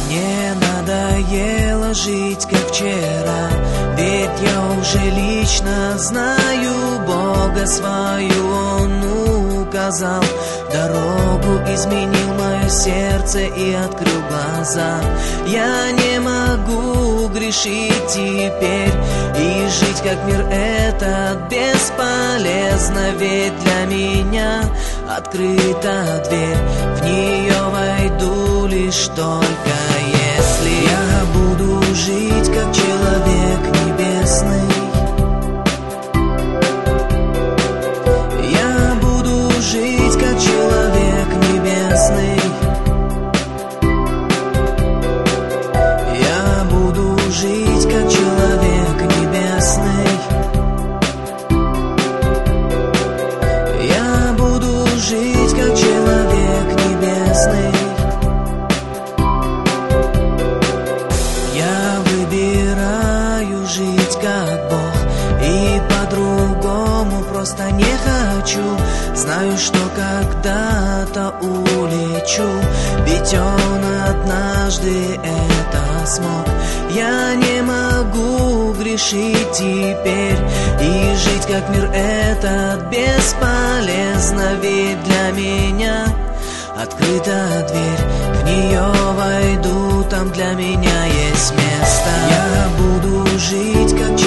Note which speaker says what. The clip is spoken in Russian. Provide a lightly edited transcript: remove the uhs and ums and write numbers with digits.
Speaker 1: Мне надоело жить, как вчера, ведь я уже лично знаю Бога свою. Он указал дорогу, изменил мое сердце и открыл глаза. Я не могу грешить теперь и жить, как мир этот, бесполезно, ведь для меня открыта дверь. В нее войду лишь только если я буду жить, как человек небесный. Я буду жить, как человек небесный. Я буду жить, как человек небесный. Я буду жить, как человек небесный. Я выбираю жить как Бог, и по-другому просто не хочу. Знаю, что когда-то улечу, ведь Он однажды это смог. Я не могу грешить теперь и жить, как мир этот, бесполезно, ведь для меня открыта дверь. В нее войду, там для меня есть место. Я буду жить, как человек.